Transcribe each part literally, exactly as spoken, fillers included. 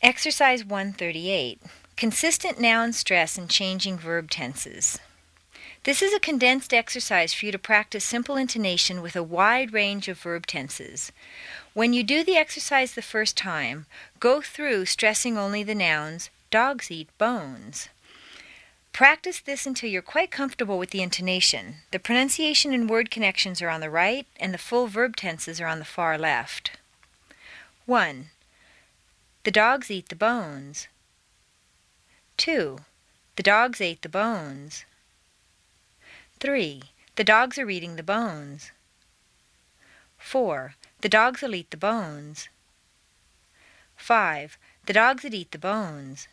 Exercise one thirty-eight. Consistent noun stress and changing verb tenses. This is a condensed exercise for you to practice simple intonation with a wide range of verb tenses. When you do the exercise the first time, go through stressing only the nouns, dogs eat bones. Practice this until you're quite comfortable with the intonation. The pronunciation and word connections are on the right, and the full verb tenses are on the far left. one. The dogs eat the bones. two. The dogs ate the bones. three. The dogs are eating the bones. four. The dogs will eat the bones. five. The dogs that eat the bones.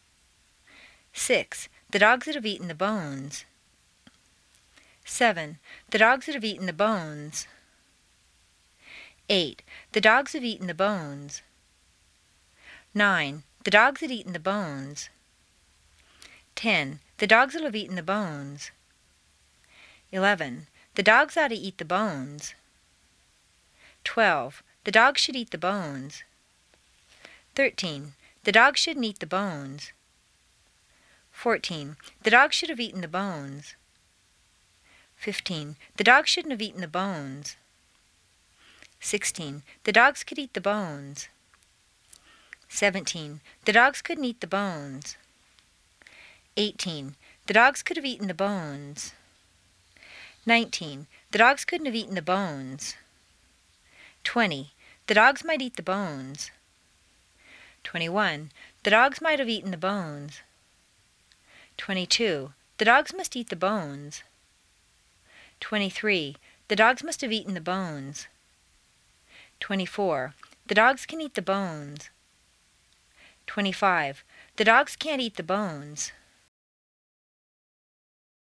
six. The dogs that have eaten the bones. seven. The dogs that have eaten the bones. eight. The dogs have eaten the bones. nine. The dogs had eaten the bones. ten. The dogs will have eaten the bones. eleven. The dogs ought to eat the bones. twelve. The dogs should eat the bones. thirteen. The dogs shouldn't eat the bones. fourteen. The dogs should have eaten the bones. fifteen. The dogs shouldn't have eaten the bones. sixteen. The dogs could eat the bones. seventeen. The dogs couldn't eat the bones. eighteen. The dogs could have eaten the bones. nineteen. The dogs couldn't have eaten the bones. twenty. The dogs might eat the bones. twenty-one. The dogs might have eaten the bones. twenty-two. The dogs must eat the bones. twenty-three. The dogs must have eaten the bones. twenty-four. The dogs can eat the bones. twenty-five. The dogs can't eat the bones.